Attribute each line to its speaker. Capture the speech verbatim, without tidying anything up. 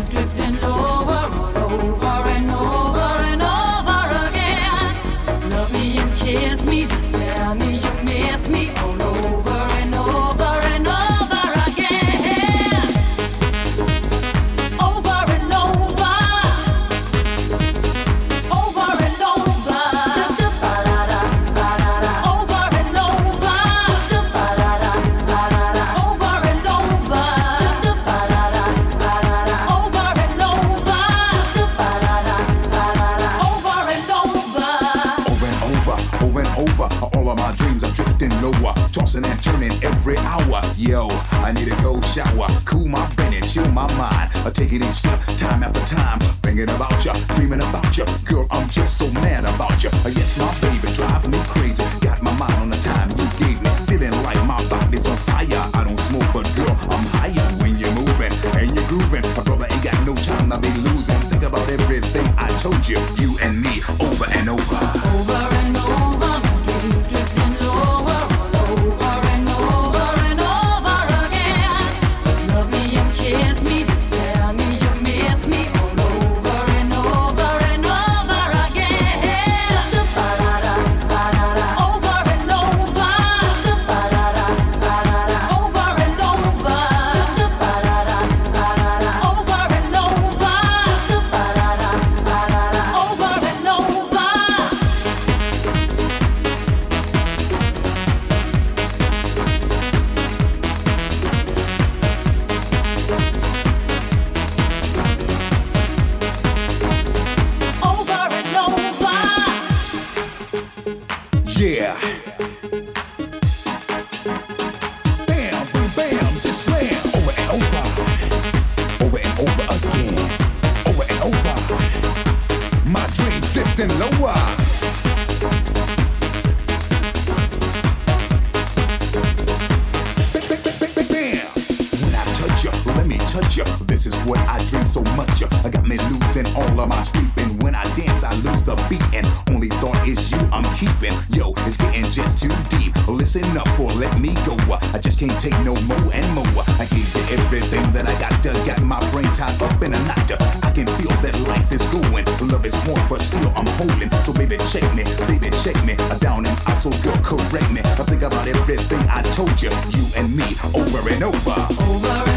Speaker 1: dreams drifting lower, all over and over and over again. Love me and kiss me, just tell me you miss me, all over and over and over again. Over and over, over and over. Ba-da-da, ba-da-da. Over and over. Ba-da-da, ba-da-da. Over and over. Ba-da-da, ba-da-da. Over and over. Ba-da-da, ba-da-da. Over and over.
Speaker 2: Over and over, over and over. All of my dreams are drifting lower, tossing and turning every hour. Yo, I need a cold shower, cool my brain and chill my mind. I take it each step, time after time, thinking about ya, dreaming about ya. Girl, I'm just so mad about ya. Yes, my baby driving me crazy. Got my mind on the time you gave me, feeling like my body's on fire. I don't smoke, but girl, I'm higher when you're moving and you're grooving. My brother ain't got no time to be losing. Think about everything I told you, you and me, over and over.
Speaker 1: Over and over, my dreams drifting lower, all over and over and over again. Love me and kiss me, just tell me you miss me, all over and over and over again. Ba-da-da, ba-da-da. Over and over. Ba-da-da, ba-da-da. Over and over. Ba-da-da, ba-da-da. Over and over. Ba-da-da, ba-da-da. Over and over. Over and over.
Speaker 2: Yeah. Bam, boom, bam, just slam. Over and over. Over and over again. Over and over. My dreams drifting lower. Bam, bam, bam, bam, bam, bam. When I touch you, let me touch you. This is what I dream so much of. I got me losing all of my sleeping. When I dance, I lose the beat, and only thought is you I'm keeping. Yo, it's getting just too deep. Listen up or let me go. I just can't take no more and more. I gave you everything that I got. Got my brain tied up in a knot. I can feel that life is going. Love is warm, but still I'm holding. So baby, check me, baby, check me. Down and out, so girl, correct me. I think about everything I told you, you and me, over and over.
Speaker 1: Over